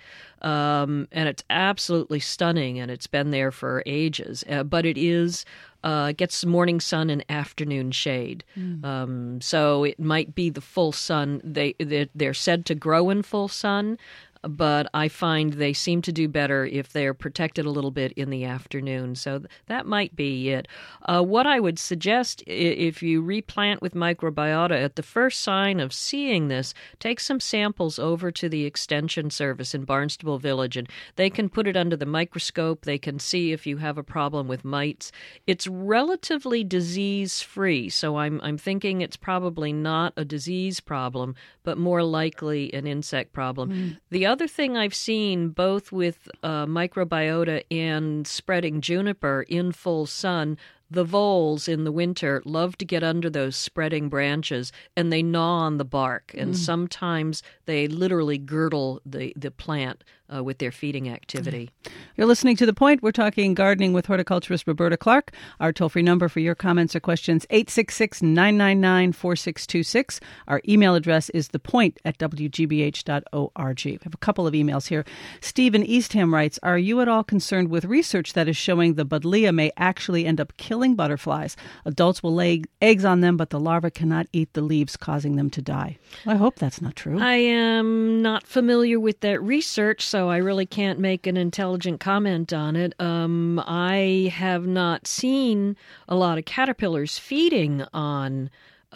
S2: um, and it's absolutely stunning, and it's been there for ages. Uh, but it is uh, gets morning sun and afternoon shade, mm. um, so it might be the full sun. They they're, they're said to grow in full sun, but I find they seem to do better if they're protected a little bit in the afternoon. So th- that might be it. Uh, what I would suggest, I- if you replant with microbiota, at the first sign of seeing this, take some samples over to the Extension Service in Barnstable Village, and they can put it under the microscope. They can see if you have a problem with mites. It's relatively disease-free, so I'm, I'm thinking it's probably not a disease problem, but more likely an insect problem. Mm. The other thing I've seen, both with uh, microbiota and spreading juniper in full sun, the voles in the winter love to get under those spreading branches, and they gnaw on the bark, and mm. sometimes they literally girdle the, the plant uh, with their feeding activity.
S1: You're listening to The Point. We're talking gardening with horticulturist Roberta Clark. Our toll-free number for your comments or questions, eight six six, nine nine nine, four six two six. Our email address is thepoint at w g b h dot org. We have a couple of emails here. Steve in Eastham writes, are you at all concerned with research that is showing the buddleia may actually end up killing butterflies? Adults will lay eggs on them, but the larvae cannot eat the leaves, causing them to die. Well, I hope that's not true.
S2: I am not familiar with that research, so I really can't make an intelligent comment on it. Um, I have not seen a lot of caterpillars feeding on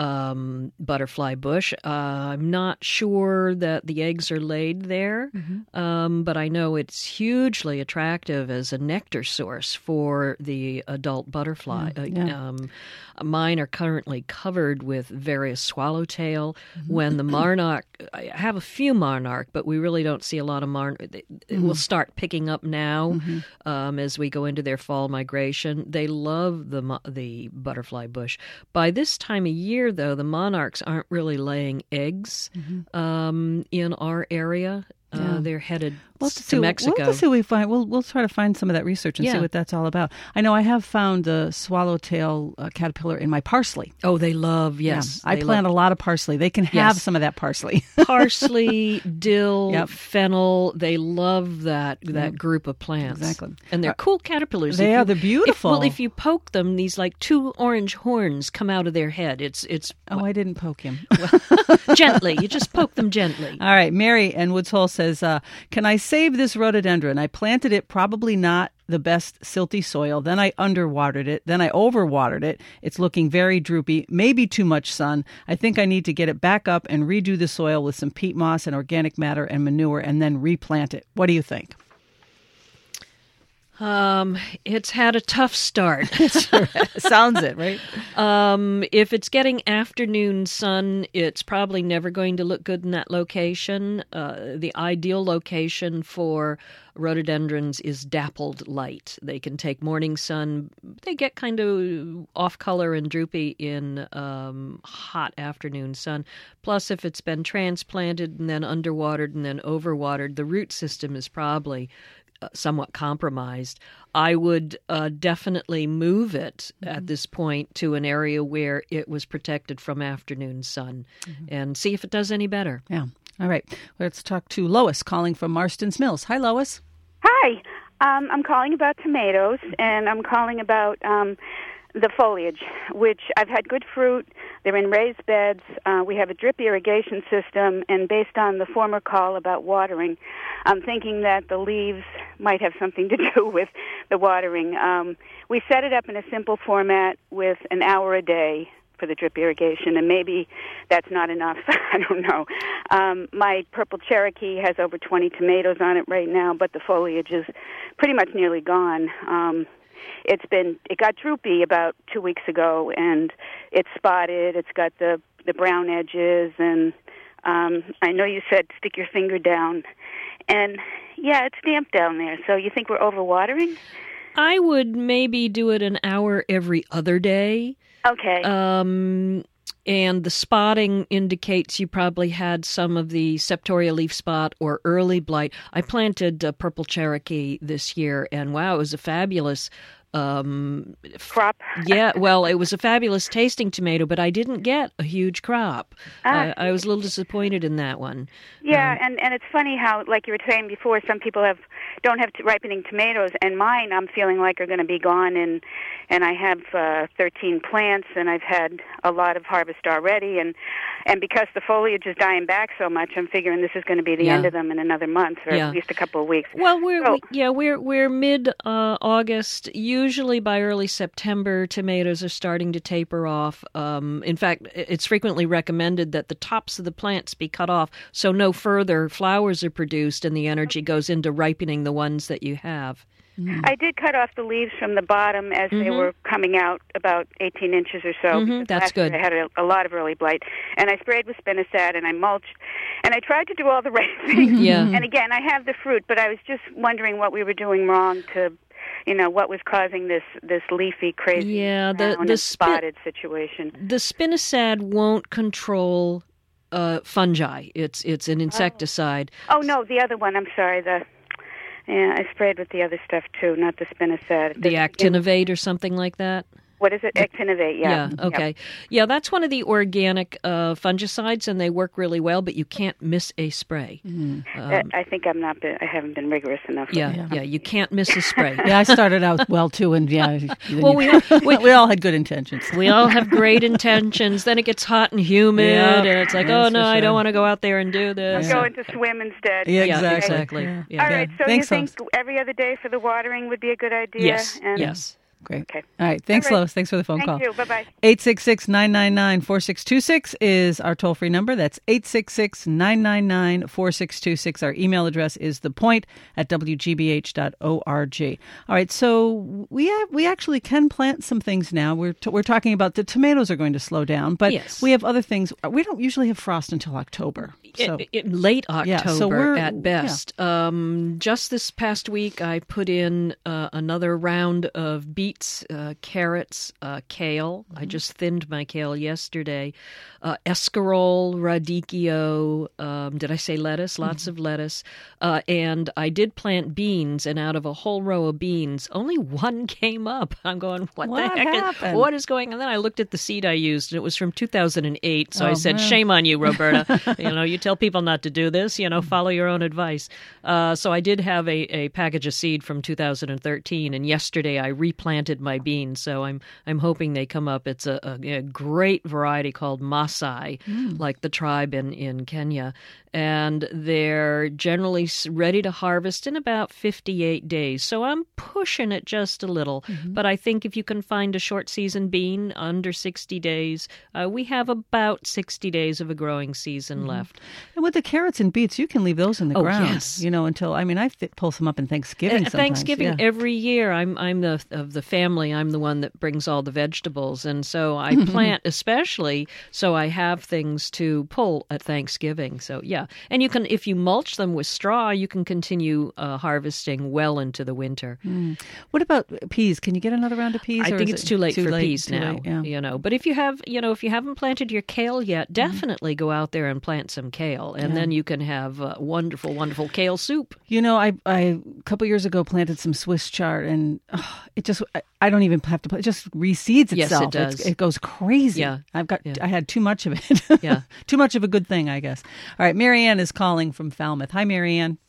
S2: um, butterfly bush. Uh, I'm not sure that the eggs are laid there, mm-hmm. um, but I know it's hugely attractive as a nectar source for the adult butterfly. Yeah, yeah. Um, mine are currently covered with various swallowtail. Mm-hmm. When the monarch, I have a few monarch, but we really don't see a lot of monarch. It mm-hmm. will start picking up now mm-hmm. um, as we go into their fall migration. They love the the butterfly bush. By this time of year, though, the monarchs aren't really laying eggs mm-hmm. um, in our area. Yeah. Uh, they're headed
S1: we'll
S2: to
S1: see,
S2: Mexico.
S1: We'll see what we find. We'll we'll try to find some of that research and
S2: yeah.
S1: see what that's all about. I know I have found the swallowtail uh, caterpillar in my parsley.
S2: Oh, they love yes.
S1: Yeah, I
S2: they
S1: plant
S2: love...
S1: a lot of parsley. They can have
S2: yes.
S1: some of that parsley.
S2: Parsley, dill, yep. fennel. They love that that
S1: yep.
S2: group of plants.
S1: Exactly,
S2: and they're uh, cool caterpillars.
S1: They
S2: if
S1: are.
S2: You,
S1: they're beautiful.
S2: If, well, if you poke them, these like two orange horns come out of their head. It's it's.
S1: Oh, well, I didn't poke him.
S2: Well, gently. You just poke them gently.
S1: All right. Mary in Woods Hole says, uh, can I save this rhododendron? I planted it probably not the best silty soil. Then I underwatered it. Then I overwatered it. It's looking very droopy, maybe too much sun. I think I need to get it back up and redo the soil with some peat moss and organic matter and manure and then replant it. What do you think?
S2: Um, it's had a tough start.
S1: Sounds it, right?
S2: Um, if it's getting afternoon sun, it's probably never going to look good in that location. Uh, the ideal location for rhododendrons is dappled light. They can take morning sun. They get kind of off color and droopy in um, hot afternoon sun. Plus, if it's been transplanted and then underwatered and then overwatered, the root system is probably somewhat compromised. I would uh, definitely move it mm-hmm. at this point to an area where it was protected from afternoon sun mm-hmm. and see if it does any better.
S1: Yeah. All right. Let's talk to Lois calling from Marston's Mills. Hi, Lois.
S10: Hi. Um, I'm calling about tomatoes, and I'm calling about um, the foliage, which I've had good fruit. They're in raised beds. Uh, we have a drip irrigation system, and based on the former call about watering, I'm thinking that the leaves might have something to do with the watering. Um, we set it up in a simple format with an hour a day for the drip irrigation, and maybe that's not enough. I don't know. Um, my purple Cherokee has over twenty tomatoes on it right now, but the foliage is pretty much nearly gone. Um, It's been, it got droopy about two weeks ago, and it's spotted. It's got the, the brown edges, and um, I know you said stick your finger down. And, yeah, it's damp down there. So you think we're overwatering?
S2: I would maybe do it an hour every other day.
S10: Okay.
S2: Um, and the spotting indicates you probably had some of the septoria leaf spot or early blight. I planted uh, purple Cherokee this year, and wow, it was a fabulous um
S10: crop.
S2: Yeah, well, it was a fabulous tasting tomato, but I didn't get a huge crop.
S10: Ah.
S2: I, I was a little disappointed in that one.
S10: Yeah,
S2: Um,
S10: and and it's funny how, like you were saying before, some people have don't have t- ripening tomatoes, and mine I'm feeling like are going to be gone. And and I have uh, thirteen plants, and I've had a lot of harvest already, and and because the foliage is dying back so much, I'm figuring this is going to be the
S2: Yeah.
S10: end of them in another month, or
S2: Yeah.
S10: at least a couple of weeks.
S2: Well, we're
S10: So-
S2: we, yeah we're we're mid uh, August. Usually by early September, tomatoes are starting to taper off. Um, in fact, it's frequently recommended that the tops of the plants be cut off so no further flowers are produced, and the energy goes into ripening the ones that you have.
S10: I did cut off the leaves from the bottom as they
S2: Mhm.
S10: were coming out, about eighteen inches or so.
S2: Mhm,
S10: because
S2: that's
S10: last year
S2: good.
S10: I had a, a lot of early blight, and I sprayed with spinosad, and I mulched, and I tried to do all the right things.
S2: Yeah.
S10: And again, I have the fruit, but I was just wondering what we were doing wrong to, you know, what was causing this this leafy, crazy,
S2: Yeah, the-
S10: brown
S2: the
S10: and
S2: spi-
S10: spotted situation.
S2: The spinosad won't control uh, fungi. It's it's an insecticide.
S10: Oh no, the other one. I'm sorry. The yeah, I sprayed with the other stuff too, not the spinosad.
S2: The actinovate or something like that.
S10: What is it? Actinovate. Yeah.
S2: Yeah, okay. Yeah, that's one of the organic uh, fungicides, and they work really well, but you can't miss a spray. Um,
S10: Uh, I think I'm not. Been, I haven't been rigorous enough.
S2: yeah, yeah, yeah, you can't miss a spray.
S1: Yeah, I started out well too, and yeah,
S2: Well, we have-
S1: we, we all had good intentions.
S2: We all have great intentions. Then it gets hot and humid,
S1: Yeah,
S2: and it's like,
S1: that's
S2: oh no,
S1: for
S2: I
S1: sure.
S2: don't want to go out there and do this.
S10: I'm going to swim instead.
S1: Yeah,
S2: Yeah,
S1: exactly.
S2: exactly.
S1: Yeah.
S2: Yeah.
S10: All right. So
S1: Thanks,
S10: you think
S1: Lois.
S10: every other day for the watering would be a good idea?
S2: Yes,
S10: And
S2: yes.
S1: Great.
S10: Okay.
S1: All right. Thanks,
S10: All right.
S1: Lois. Thanks for the phone
S10: Thank
S1: call.
S10: you. Bye bye.
S1: eight six six, nine nine nine, four six two six is our toll-free number. That's eight six six, nine nine nine, four six two six. Our email address is thepoint at w g b h dot org. All right, so we have, we actually can plant some things now. We're t- we're talking about the tomatoes are going to slow down, but
S2: Yes.
S1: we have other things. We don't usually have frost until October. So
S2: It- it- late October
S1: Yeah, so we're-
S2: at best. Um, just this past week, I put in uh, another round of beets, uh, carrots, uh, kale. I just thinned my kale yesterday. Uh, escarole, radicchio. Um, did I say lettuce? Lots of lettuce. Uh, and I did plant beans, and out of a whole row of beans, only one came up. I'm going, what,
S1: What
S2: the heck? Is,
S1: happened?
S2: what is going on? And then I looked at the seed I used, and it was from two thousand eight. So I
S1: Oh,
S2: said,
S1: man.
S2: shame on you, Roberta. you know, you tell people not to do this, you know, follow your own advice. Uh, so I did have a, a package of seed from two thousand thirteen, and yesterday I replanted my beans. So I'm I'm hoping they come up. It's a, a, a great variety called Maasai, like the tribe in, in Kenya. And they're generally s- ready to harvest in about fifty-eight days. So I'm pushing it just a little. But I think if you can find a short season bean under sixty days, uh, we have about sixty days of a growing season left.
S1: and with the carrots and beets, you can leave those in the
S2: Oh,
S1: ground.
S2: yes.
S1: You know, until I mean, I th- pull some up in Thanksgiving.
S2: Uh,
S1: sometimes,
S2: Thanksgiving
S1: yeah.
S2: every year, I'm I'm the of the family. I'm the one that brings all the vegetables, and so I plant especially so I have things to pull at Thanksgiving. So yeah, and you can if you mulch them with straw, you can continue uh, harvesting well into the winter.
S1: What about peas? Can you get another round of peas?
S2: I
S1: or
S2: think
S1: is
S2: it's
S1: it
S2: too late for
S1: late?
S2: peas
S1: Too
S2: now.
S1: late, yeah.
S2: You know, but if you have, you know, if you haven't planted your kale yet, definitely go out there and plant some kale, and then you can have uh, wonderful, wonderful kale soup.
S1: You know, I, I a couple years ago planted some Swiss chard, and oh, it just I, I don't even have to put it just reseeds
S2: Yes, it
S1: itself.
S2: does.
S1: It's, it goes crazy.
S2: Yeah.
S1: I've got
S2: Yeah.
S1: I had too much of it.
S2: Yeah.
S1: Too much of a good thing, I guess. All right, Marianne is calling from Falmouth. Hi, Marianne.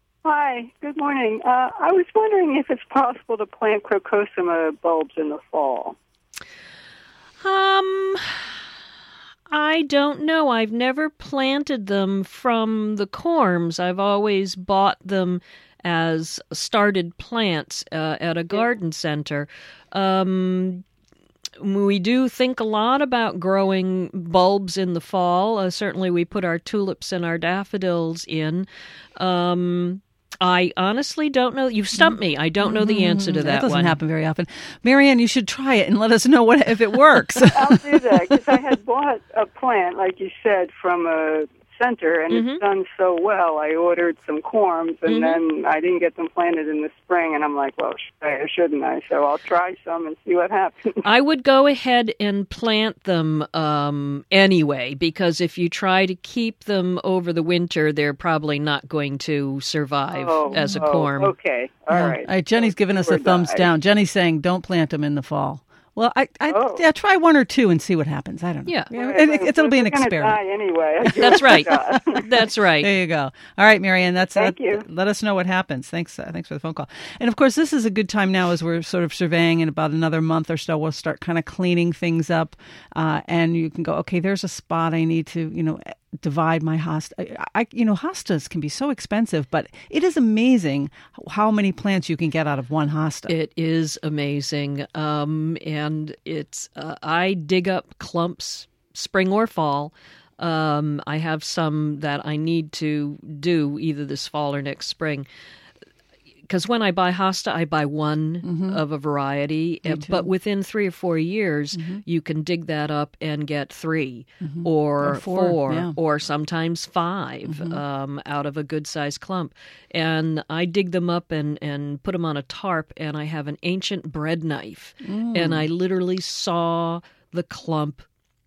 S11: Hi, good morning. Uh, I was wondering if it's possible to plant crocosima bulbs in the fall.
S2: Um, I don't know. I've never planted them from the corms. I've always bought them as started plants uh, at a garden center. Um, we do think a lot about growing bulbs in the fall. Uh, certainly, we put our tulips and our daffodils in. Um, I honestly don't know. You've stumped me. I don't know the answer to that,
S1: That doesn't
S2: one.
S1: happen very often. Marianne, you should try it and let us know what if it works.
S11: I'll do that because I had bought a plant, like you said, from a center, and
S2: Mm-hmm.
S11: it's done so well. I ordered some corms, and
S2: Mm-hmm.
S11: then I didn't get them planted in the spring, and I'm like, well, should I or shouldn't I? So I'll try some and see what happens.
S2: I would go ahead and plant them um, anyway, because if you try to keep them over the winter, they're probably not going to survive
S11: Oh,
S2: as a
S11: oh,
S2: corm.
S11: Okay, all
S1: Yeah.
S11: right.
S1: All right, Jenny's giving us a
S11: Or
S1: thumbs
S11: die.
S1: down. Jenny's saying don't plant them in the fall. Well, I, I
S11: Oh.
S1: yeah, try one or two and see what happens. I don't know.
S2: Yeah.
S1: It, it, it'll be an
S11: They're gonna
S1: experiment.
S11: die anyway. I give
S2: That's
S11: it a
S2: right.
S11: shot.
S2: That's right.
S1: There you go. All right, Marianne. That's
S11: Thank
S1: uh,
S11: you.
S1: Let us know what happens. Thanks. Uh, thanks for the phone call. And of course, this is a good time now as we're sort of surveying. In about another month or so, we'll start kind of cleaning things up, uh, and you can go, okay, there's a spot I need to, you know, divide my hosta. I, I, you know, hostas can be so expensive, but it is amazing how many plants you can get out of one hosta.
S2: It is amazing. Um, and it's, uh, I dig up clumps, spring or fall. Um, I have some that I need to do either this fall or next spring. Because when I buy hosta, I buy one
S1: Mm-hmm.
S2: of a variety.
S1: Me
S2: uh,
S1: too.
S2: But within three or four years,
S1: Mm-hmm.
S2: you can dig that up and get three or,
S1: Or four, yeah.
S2: or sometimes five
S1: Mm-hmm.
S2: um, out of a good-sized clump. And I dig them up and, and put them on a tarp, and I have an ancient bread knife.
S1: Mm.
S2: And I literally saw the clump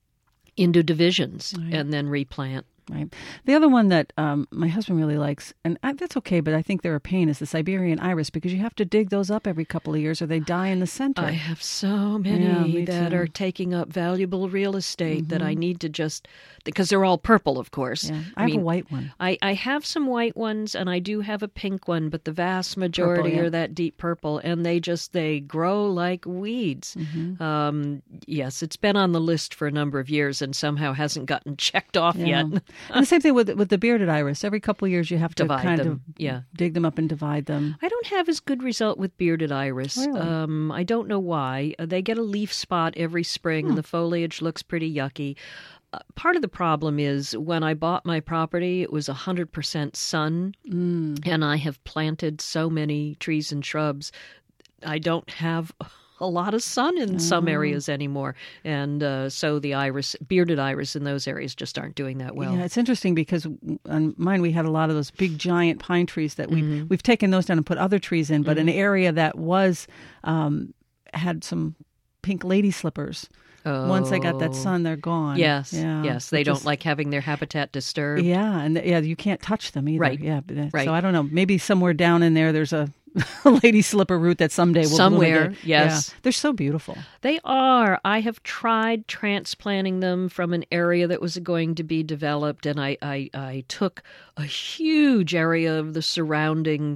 S2: into divisions and then replant.
S1: Right. The other one that um, my husband really likes, and I, that's okay, but I think they're a pain, is the Siberian iris, because you have to dig those up every couple of years or they die in the center.
S2: I have so many
S1: Yeah, me
S2: that
S1: too.
S2: are taking up valuable real estate that I need to just, because they're all purple, of course.
S1: Yeah. I have
S2: mean,
S1: a white one.
S2: I, I have some white ones and I do have a pink one, but the vast majority
S1: Purple, yeah.
S2: are that deep purple, and they just, they grow like weeds.
S1: Mm-hmm.
S2: Um, yes, it's been on the list for a number of years and somehow hasn't gotten checked off
S1: Yeah.
S2: yet.
S1: And the same thing with with the bearded iris. Every couple of years you have to
S2: Divide
S1: kind
S2: them,
S1: of
S2: yeah.
S1: dig them up and divide them.
S2: I don't have as good result with bearded iris.
S1: Really?
S2: Um, I don't know why. Uh, They get a leaf spot every spring, and the foliage looks pretty yucky. Uh, part of the problem is when I bought my property, it was one hundred percent sun,
S1: Mm.
S2: and I have planted so many trees and shrubs. I don't have a lot of sun in some areas anymore, and uh, so the iris, bearded iris in those areas just aren't doing that well.
S1: Yeah, it's interesting because on mine we had a lot of those big giant pine trees that we
S2: Mm-hmm.
S1: we've taken those down and put other trees in, but an area that was um, had some pink lady slippers. Once they got that
S2: Oh.
S1: sun, they're gone.
S2: Yes,
S1: Yeah.
S2: yes, they
S1: Which
S2: don't
S1: is-
S2: like having their habitat disturbed.
S1: Yeah, and yeah, you can't touch them either.
S2: Right.
S1: Yeah, but, uh,
S2: Right.
S1: So I don't know. Maybe somewhere down in there, there's a lady slipper root that someday will
S2: Somewhere,
S1: will get-
S2: yes.
S1: Yeah. They're so beautiful.
S2: They are. I have tried transplanting them from an area that was going to be developed, and I, I, I took a huge area of the surrounding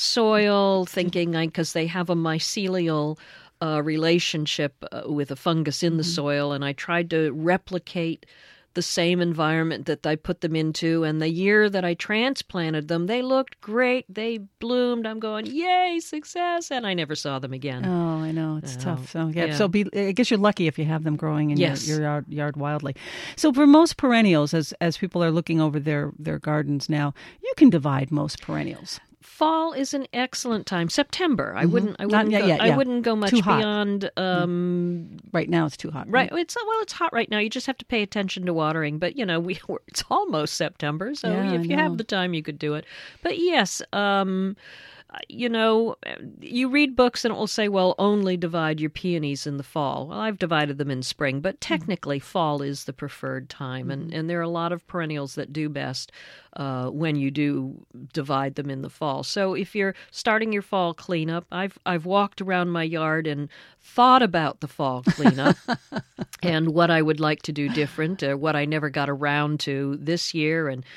S2: soil, thinking I because they have a mycelial uh, relationship uh, with a fungus in the soil, and I tried to replicate the same environment that I put them into. And the year that I transplanted them, they looked great. They bloomed. I'm going, yay, success! And I never saw them again.
S1: Oh, I know it's
S2: Oh,
S1: tough. So yeah,
S2: yeah.
S1: so be. I guess you're lucky if you have them growing in
S2: Yes.
S1: your, your yard, yard wildly. So for most perennials, as as people are looking over their their gardens now, you can divide most perennials.
S2: Fall is an excellent time. September. I wouldn't. I
S1: Mm-hmm. Not
S2: wouldn't.
S1: yet,
S2: go,
S1: yet,
S2: I
S1: yeah.
S2: wouldn't go much
S1: Too hot.
S2: beyond. Um,
S1: Right now, it's too hot.
S2: right. It's well. It's hot right now. You just have to pay attention to watering. But you know, we we're, it's almost September, so
S1: Yeah, I
S2: if you
S1: know.
S2: have the time, you could do it. But yes. Um, you know, you read books and it will say, well, only divide your peonies in the fall. Well, I've divided them in spring, but technically fall is the preferred time. And, and there are a lot of perennials that do best uh, when you do divide them in the fall. So if you're starting your fall cleanup, I've, I've walked around my yard and thought about the fall cleanup and what I would like to do different, or what I never got around to this year, and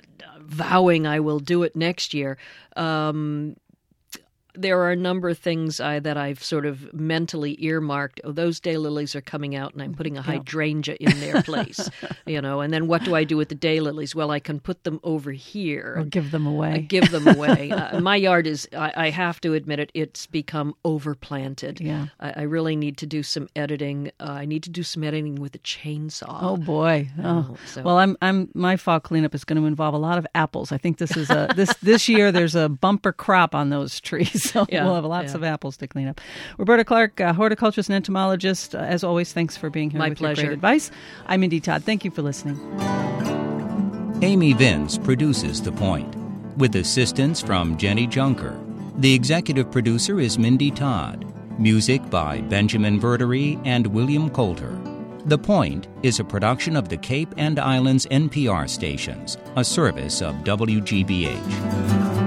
S2: vowing I will do it next year. Um, there are a number of things I, that I've sort of mentally earmarked. Oh, those daylilies are coming out, and I'm putting a hydrangea in their place. You know, and then what do I do with the daylilies? Well, I can put them over here.
S1: Or give them away.
S2: I give them away. uh, my yard is, I, I have to admit it, it's become overplanted.
S1: Yeah.
S2: I, I really need to do some editing. Uh, I need to do some editing with a chainsaw.
S1: Oh boy! Oh.
S2: Oh, so-
S1: Well, I'm I'm my fall cleanup is going to involve a lot of apples. I think this is a this this year there's a bumper crop on those trees. so
S2: Yeah,
S1: we'll have lots
S2: yeah.
S1: of apples to clean up. Roberta Clark, uh, horticulturist and entomologist, uh, as always, thanks for being here
S2: My
S1: with
S2: pleasure.
S1: your great advice. I'm Mindy Todd. Thank you for listening.
S12: Amy Vince produces The Point, with assistance from Jenny Junker. The executive producer is Mindy Todd. Music by Benjamin Verdery and William Coulter. The Point is a production of the Cape and Islands N P R stations, a service of W G B H.